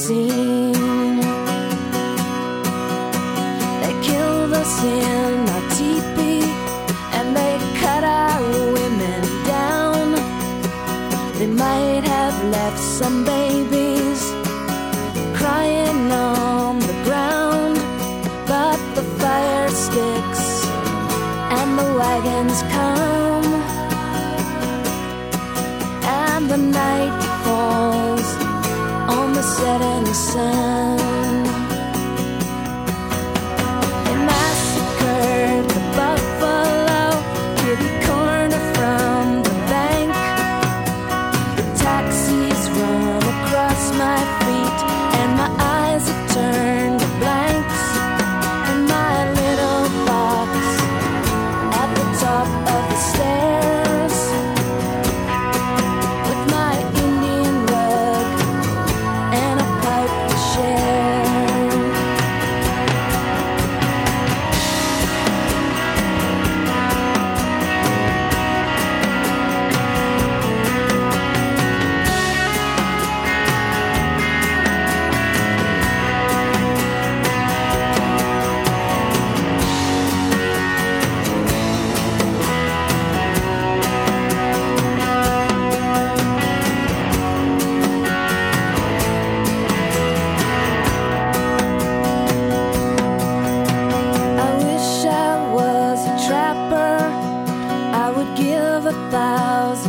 seen. They killed us in our teepee, and they cut our women down. They might have left some babies crying on the ground, but the fire sticks and the wagons come, and the night falls on the setting sun. They massacred the buffalo, kitty corner from the bank. The taxis run across my feet, and my eyes have turned to blanks. And my little box at the top of the stairs, with my Indian rug and a pipe to share. I wish I was a trapper. I would give 1,000